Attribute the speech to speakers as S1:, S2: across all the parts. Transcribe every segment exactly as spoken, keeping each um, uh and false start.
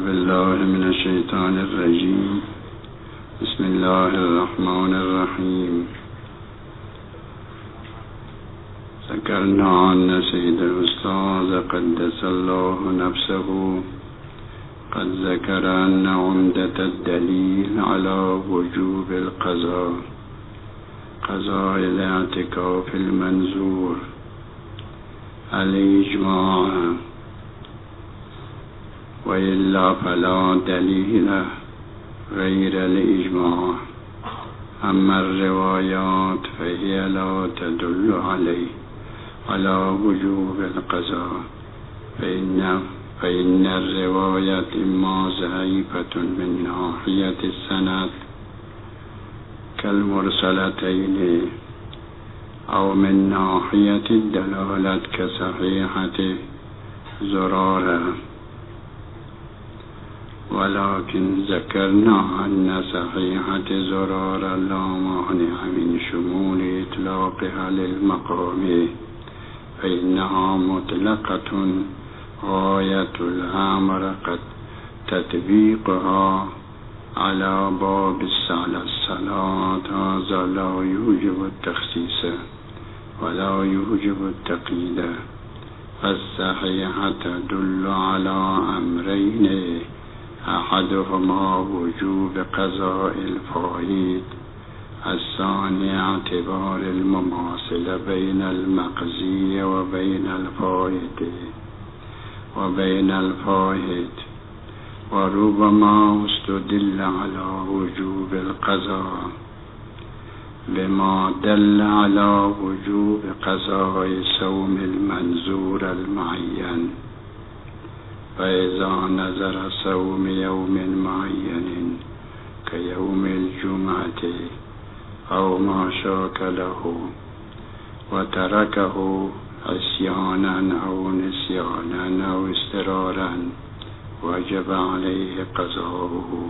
S1: بالله من الشیطان الرجیم. بسم الله الرحمن الرحیم. ذکرنا أن سید الأستاذ قدس الله نفسه قد ذكر أن عمدة الدليل على وجوب القضاء قضاء الاعتكاف المنظور الإجماع، وإلا فلا دليل غير الإجماع. أما الروايات فهي لا تدل عليه على وجوب القضاء، فإن فإن الرواية إما ضعيفة من ناحية السند كالمرسلتين، أو من ناحية الدلالة كصحيحة زرارة. ولكن ذكرنا أن صحيحة زرارة لا مانع من شمول إطلاقها للمقام، فإنها مطلقة غاية الأمر قد تطبيقها على باب الصلاة هذا لا يوجب التخصيص ولا يوجب التقييد. فالصحيحة تدل على أمرين: أحدهما وجوب قضاء الفائت، الثاني اعتبار المماثلة بين المقضي وبين الفائت وبين الفائت. وربما استدل على وجوب القضاء بما دل على وجوب قضاء صوم المنظور المعين، فإذا نظر صوم يوم معين كيوم الجمعة أو ما شاك له وتركه عصيانا أو نسيانا أو اضطرارا وجب عليه قضاؤه.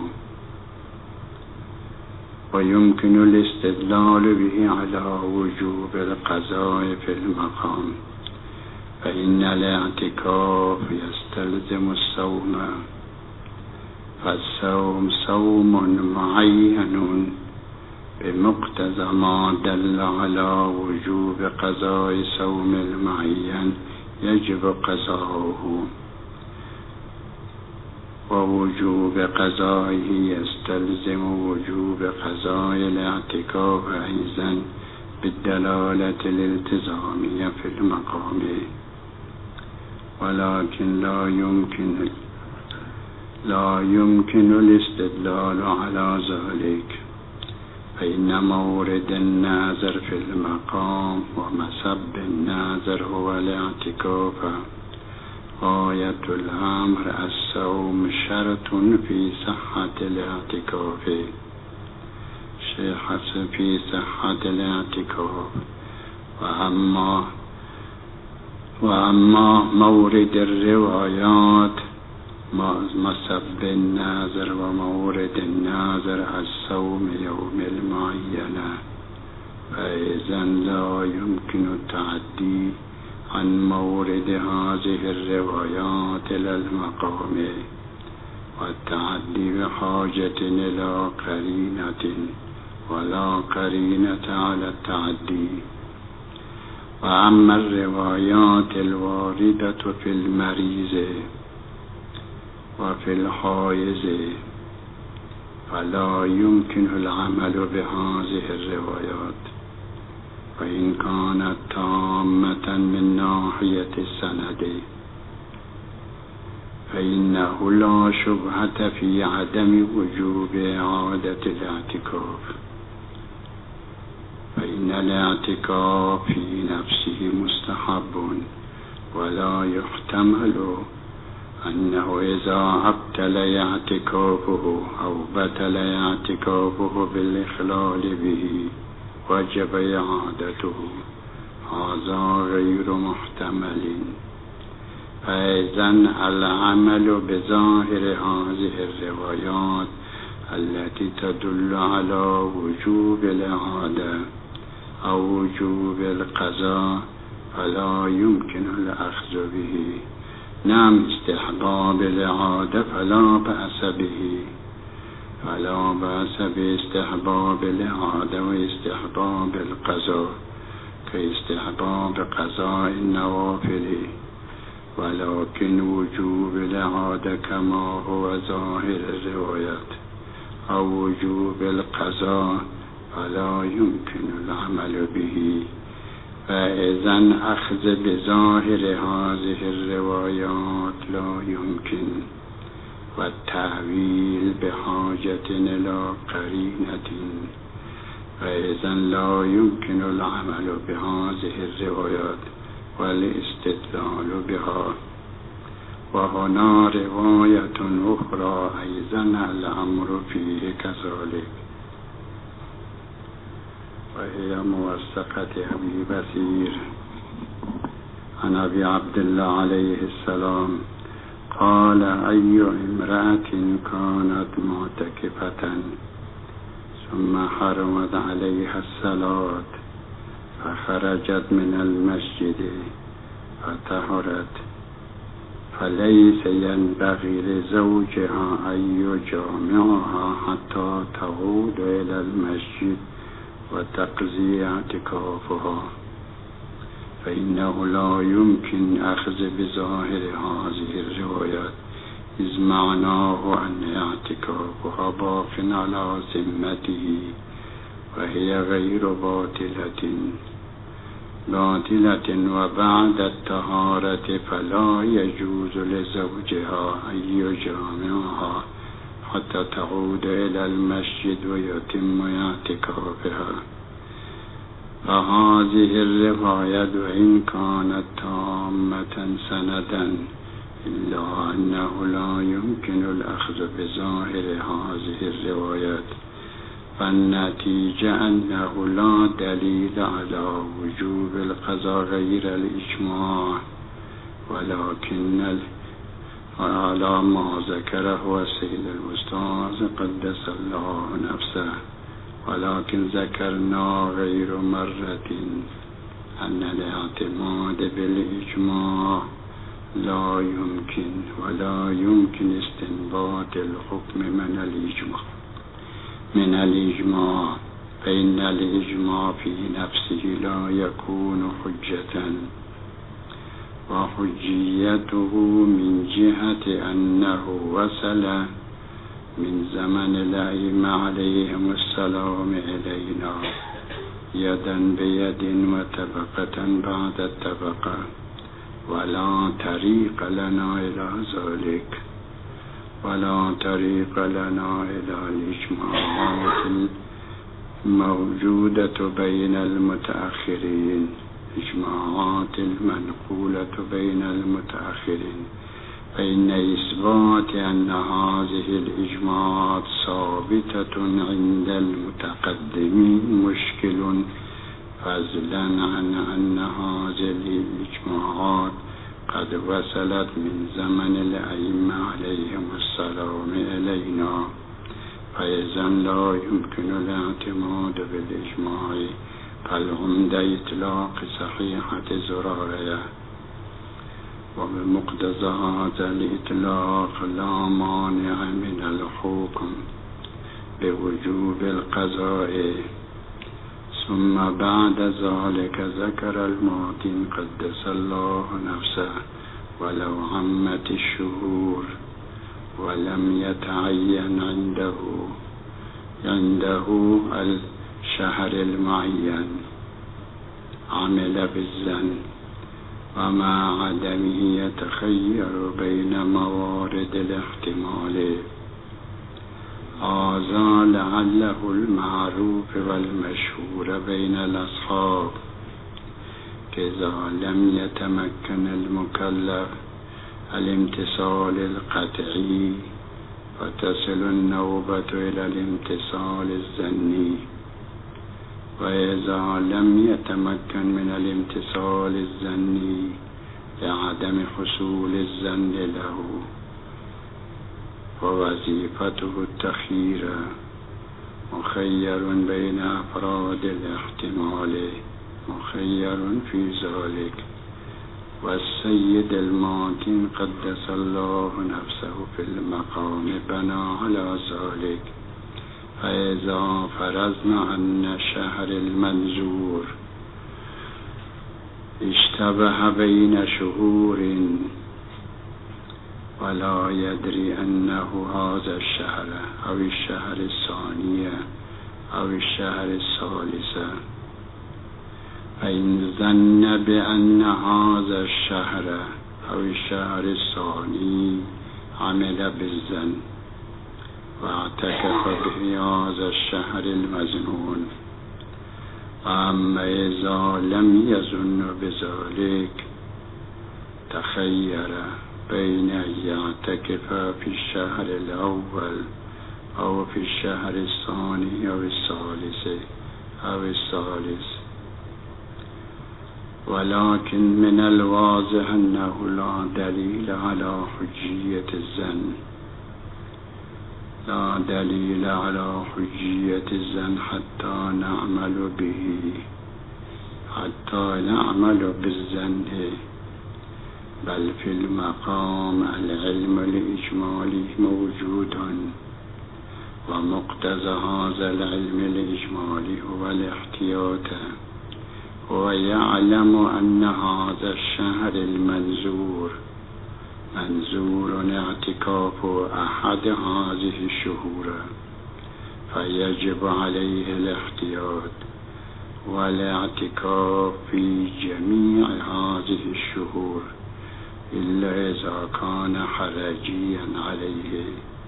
S1: ويمكن الاستدلال به على وجوب القضاء في المقام، فإن الاعتكاف يستلزم الصوم، فالصوم صوم معين بمقتضى ما دل على وجوب قضاء صوم المعين يجب قضاؤه، ووجوب قضائه يستلزم وجوب قضاء الاعتكاف أيضا بالدلالة الالتزامية في المقام. ولكن لا يمكن لا يمكن الاستدلال على ذلك، فإن مورد الناظر في المقام ومسب الناظر هو الاعتكاف. غاية الأمر الصوم شرط في صحة الاعتكاف شيخ في صحة الاعتكاف. وأما وأما مورد الروايات مسب الناظر ومورد الناظر الصوم يوم المعينة، فإذا لا يمكن التعدي عن مورد هذه الروايات إلى المقام، والتعدي بحاجة إلى قرينة ولا قرينة على التعدي. وأما الروايات الواردة في المريض وفي الحائض فلا يمكن العمل بهذه الروايات، وإن كانت تامة من ناحية السند، فإنه لا شبهة في عدم وجوب إعادة الاعتكاف، فإن الاعتكاف في نفسه مستحب، ولا يحتمل أنه إذا أبطل اعتكافه أو بطل اعتكافه بالإخلال به وجب إعادته، هذا غير محتمل. فإذا العمل بظاهر هذه الروايات التي تدل على وجوب الإعادة أو وجوب القضاء فلا يمكن الأخذ به، نعم استحباب العادة فلا بأس به، فلا بأس باستحباب العادة واستحباب القضاء كاستحباب قضاء النوافل، ولكن وجوب العادة كما هو ظاهر الروايات أو وجوب القضاء فلا يمكن العمل به، فإذن أخذ بظاهر هذه الروايات لا يمكن، والتأويل بحاجة إلى قرينة، فإذن لا يمكن العمل بهذه الروايات والاستدلال بها. وهنا رواية أخرى أيضا الأمر فيه كذلك، وهي موثقة أبي بصير عن أبي عبد الله عليه السلام قال: أي امرأة كانت معتكفة ثم حرمت عليها الصلاة فخرجت من المسجد فطهرت، فليس ينبغي لزوجها أن يجامعها حتى تعود إلى المسجد وتقضي اعتكافها، فإنه لا يمكن أخذ بظاهر هذه الروايات، إذ معناه أن اعتكافها باق على ذمته وهي غير باطلة باطلة وبعد الطهارة فلا يجوز لزوجها أن يجامعها حتى تعود إلى المسجد ويتم اعتكافها. فهذه الرواية وإن كانت تامة سندا إلا أنه لا يمكن الأخذ بظاهر هذه الروايات، فالنتيجة أنه لا دليل على وجوب القضاء غير الإجماع، ولكن على ما ذكره السيد الأستاذ قدس الله نفسه، ولكن ذكرنا غير مرة أن الاعتماد بالإجماع لا يمكن، ولا يمكن استنباط الحكم من الإجماع من الإجماع فإن الإجماع في نفسه لا يكون حجة، وحجيته من جهة أنه وصل من زمن الأئمة عليهم السلام إلينا يدا بيد وطبقة بعد الطبقة، ولا طريق لنا إلى ذلك، ولا طريق لنا إلى الإجماعات الموجودة بين المتأخرين، إجماعات المنقولة بين المتأخرين، فإن إثبات أن هذه الإجماعات ثابتة عند المتقدمين مشكل، فضلا عن أن هذه الإجماعات قد وصلت من زمن الأئمة عليهم السلام إلينا، فإذا لا يمكن الاعتماد بالإجماع، فالعمدة إطلاق صحيحة زرارية، وبمقتضى هذا الإطلاق لا مانع من الحكم بوجوب القضاء. ثم بعد ذلك ذكر المعطين قدس الله نفسه: ولو عمت الشهور ولم يتعين عنده عنده الشهر المعين عمل بالظن، ومع عدمه يتخير بين موارد الاحتمال. هذا لعله المعروف والمشهور بين الأصحاب، كذا لم يتمكن المكلف الامتثال القطعي فتصل النوبة إلى الامتثال الظني، وإذا لم يتمكن من الامتثال الظني لعدم حصول الظن له ووظيفته التخيير، مخير بين أفراد الاحتمال، مخير في ذلك، والسيد الماكن قدس الله نفسه في المقام بنى على ذلك. فإذا فرزنا عن شهر المنظور اشتبه بين شهور ولا يدري أنه هذا الشهر أو الشهر الثاني أو الشهر الثالث. فإن ظن بأن هذا الشهر أو الشهر الثاني عمل بالظن واعتكف به هذا الشهر المظنون. وأما إذا لم يظن بذلك تخير بين أن يعتكف في الشهر الأول أو في الشهر الثاني أو الثالث أو الثالث. ولكن من الواضح أنه لا دليل على حجية الظن لا دليل على حجية الظن حتى نعمل به حتى نعمل بالظن. بل في المقام العلم الإجمالي موجود، ومقتضى هذا العلم الإجمالي هو الاحتياط. ويعلم أن هذا الشهر المنظور منظور اعتكاف أحد هذه الشهور، فيجب عليه الاحتياط والاعتكاف في جميع هذه الشهور إلا إذا كان حرجيا عليه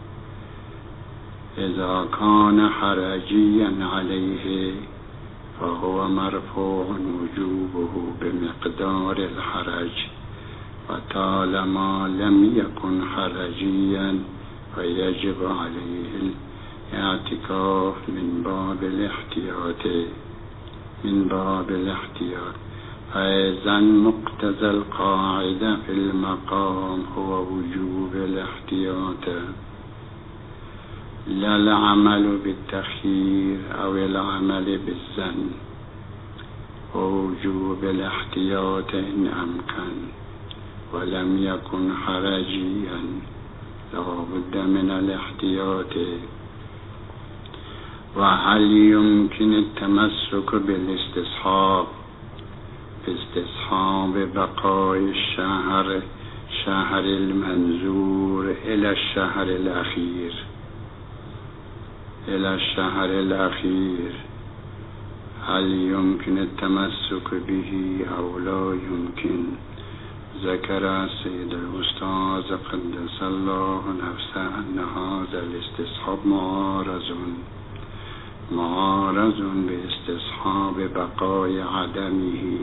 S1: إذا كان حرجيا عليه فهو مرفوع وجوبه بمقدار الحرج. وطالما لم يكن حرجيا فيجب عليه الاعتكاف من باب الاحتياط من باب الاحتياط. فإذا مقتضى القاعدة في المقام هو وجوب الاحتياط، لا العمل بالتخيير أو العمل بالظن. ووجوب الاحتياط إن أمكن ولم يكن حرجيا لا بد من الاحتياط. وهل يمكن التمسك بالاستصحاب باستصحاب بقاء الشهر شهر المنظور إلى الشهر الأخير إلى الشهر الأخير هل يمكن التمسك به أو لا يمكن؟ ذكر السيد الأستاذ قدس الله نفسه أن هذا الاستصحاب معارض معارض باستصحاب بقاء عدمه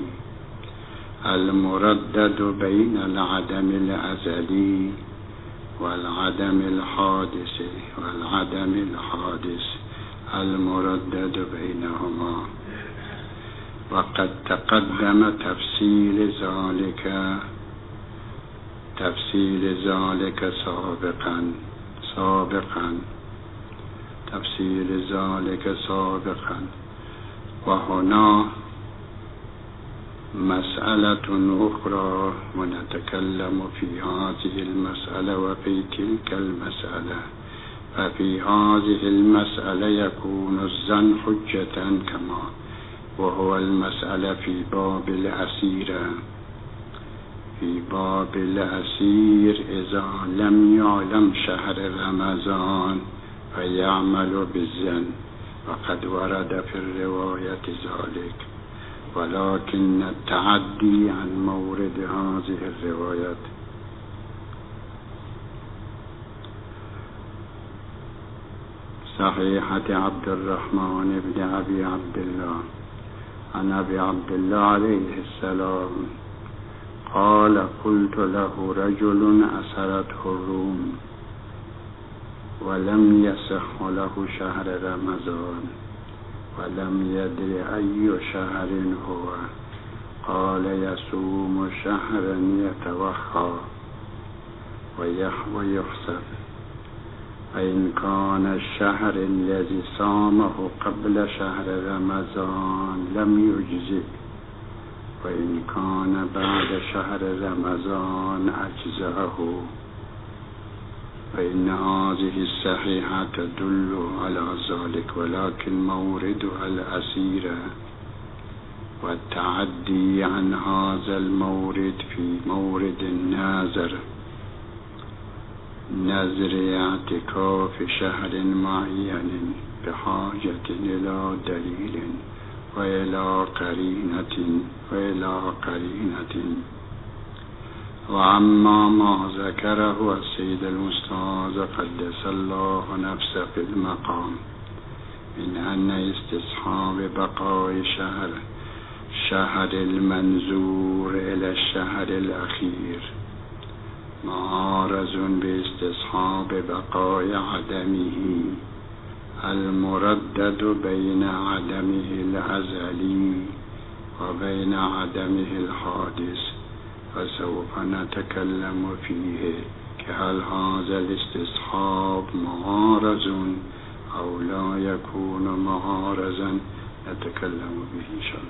S1: المردد بين العدم الأزلي والعدم الحادث والعدم الحادث المردد بينهما. وقد تقدم تفصيل ذلك تفصيل ذلك سابقا سابقا تفصيل ذلك سابقا وهنا مسألة أخرى ونتكلم في هذه المسألة وفي تلك المسألة. ففي هذه المسألة يكون الظن حجة كما وهو المسألة في باب الأسير في باب الأسير إذا لم يعلم شهر رمضان فيعمل بالظن، وقد ورد في الرواية ذلك، ولكن التعدي عن مورد هذه الروايات. صحيحة عبد الرحمن بن أبي عبد الله عن أبي عبد الله عليه السلام قال: قلت له رجل أسرته الروم ولم يصح له شهر رمضان ولم يدر أي شهر هو، قال: يصوم شهرا يتوخى ويحسب، فإن كان الشهر الذي صامه قبل شهر رمضان لم يجزئ، وإن كان بعد شهر رمضان أجزأه. فإن هذه الصحيحة تدل على ذلك، ولكن موردها الأسير والتعدي عن هذا المورد في مورد الناظر نذر اعتكاف شهر معين بحاجة إلى دليل وإلى قرينة وإلى قرينة. وأما ما ذكره السيد الأستاذ قدس الله نفسه في المقام من أن استصحاب بقاء شهر شهر المنظور إلى الشهر الأخير معارض باستصحاب بقاء عدمه المردد بين عدمه الأزلي وبين عدمه الحادث، فسوف نتكلم فيه كهل هذا الاستصحاب معارض أو لا يكون معارضا، نتكلم به إن شاء الله.